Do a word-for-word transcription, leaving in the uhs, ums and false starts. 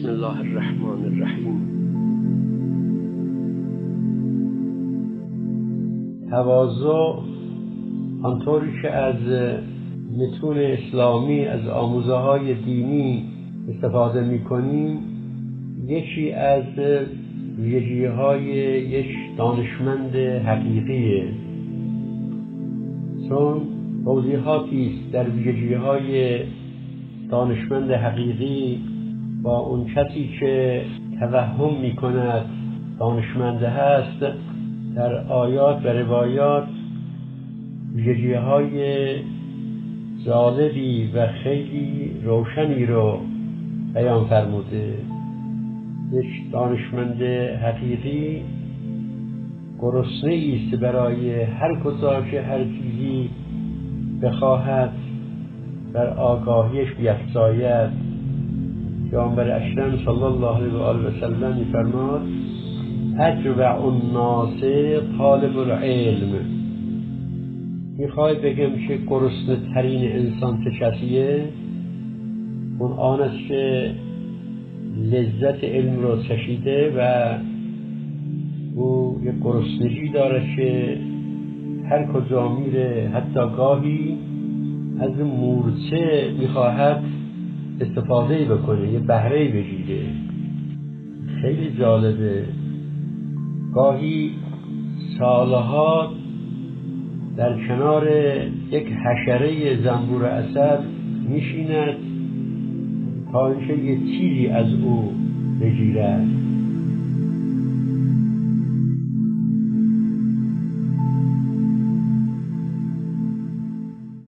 بسم الله الرحمن الرحیم. تواضع آنطوری که از متون اسلامی، از آموزه های دینی استفاده می کنیم، یکی از ویژگی های یک دانشمند حقیقیه، چون توضیحاتی است در ویژگی های دانشمند حقیقی با اون کسی که توهم می کند دانشمند هست در آیات و روایات ویژگی های جالبی و خیلی روشنی رو بیان فرموده. یک دانشمند حقیقی گرسنه است برای هر کجا که هر چیزی بخواهد بر آگاهیش بیفزاید. پیامبر اکرم صلی الله علیه و آله و سلم می‌فرماد اجوع الناس طالب العلم. میخوای بگم که گرسنه ترین انسان چه کسیه؟ اون آن است که لذت علم رو چشیده و او یک گرسنگی داره که هر کجا میره، حتی گاهی از مورچه میخواهد استفاده بکنه، یه بهره بگیره. خیلی جالبه. گاهی سالها در کنار یک حشره زنبور عسل میشیند تا اینکه یه چیزی از او بگیرد.